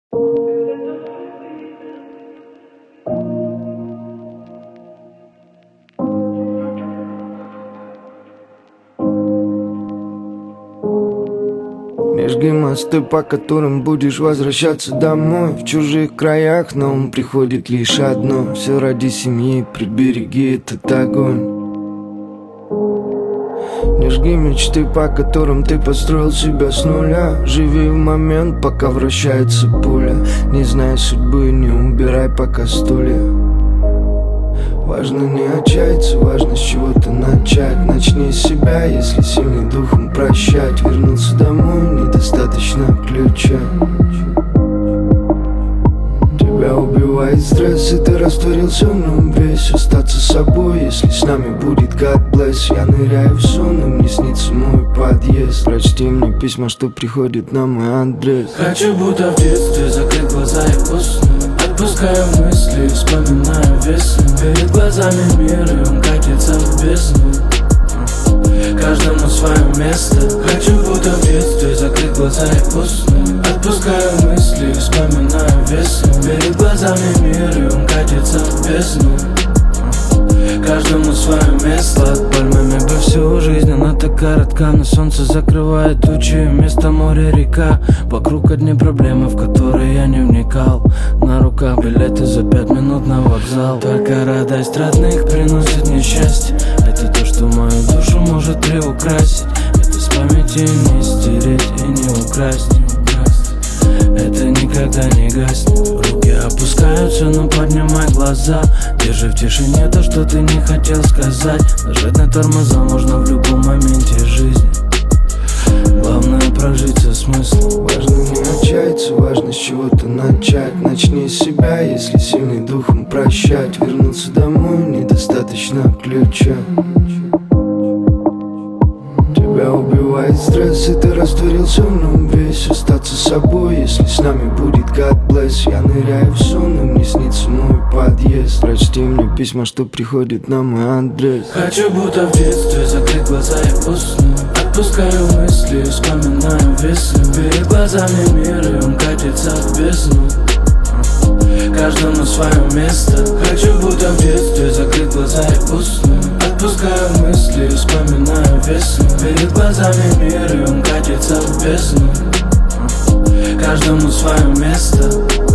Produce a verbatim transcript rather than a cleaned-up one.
Не жги мосты, по которым будешь возвращаться домой. В чужих краях на ум приходит лишь одно: все ради семьи, прибереги этот огонь. Не жги мечты, по которым ты построил себя с нуля. Живи в момент, пока вращается пуля. Не знай судьбы, не убирай пока стулья. Важно не отчаяться, важно с чего-то начать. Начни с себя, если сильный духом прощать. Вернуться домой недостаточно ключа. Тебя убивает стресс, и ты растворился в нем весь. Остаться собой, если с нами будет God bless. Я ныряю в сон, и мне снится мой подъезд. Прочти мне письма, что приходят на мой адрес. Хочу будто в детстве закрыть глаза и уснуть. Отпускаю мысли, вспоминаю весну. Перед глазами мир, и он катится в бездну. Каждому свое место. Хочу будто в детстве закрыть глаза и уснуть. Отпускаю мысли, вспоминаю весну. Перед глазами мир, и он катится в бездну. Каждому свое место. Под пальмами бы всю жизнь, она так коротка. Но солнце закрывает тучи, вместо моря река. Вокруг одни проблемы, в которые я не вникал. На руках билеты за пять минут на вокзал. Только радость родных приносит мне счастье. Это то, что мою душу может приукрасить. Это с памяти не стереть и не украсть. Это никогда не гаснет. Руки опускаются, но поднимай глаза. Держи в тишине то, что ты не хотел сказать. Нажать на тормоза можно в любом моменте жизни. Главное прожить со смыслом. Важно не отчаяться, важно с чего-то начать. Начни с себя, если сильный духом прощать. Вернуться домой недостаточно ключа. Тебя убивает стресс, и ты растворился в нем весь. Остаться собой, если с нами будет God bless. Я ныряю в сон, и мне снится мой подъезд. Прочти мне письма, что приходят на мой адрес. Хочу будто в детстве закрыть глаза и уснуть. Отпускаю мысли, вспоминаю весну. Перед глазами мир, и он катится в бездну. Каждому свое место. Хочу будто в детстве закрыть глаза и уснуть. Отпускаю мысли, вспоминаю весну. Перед глазами мир, и он катится в бездну. Каждому свое место.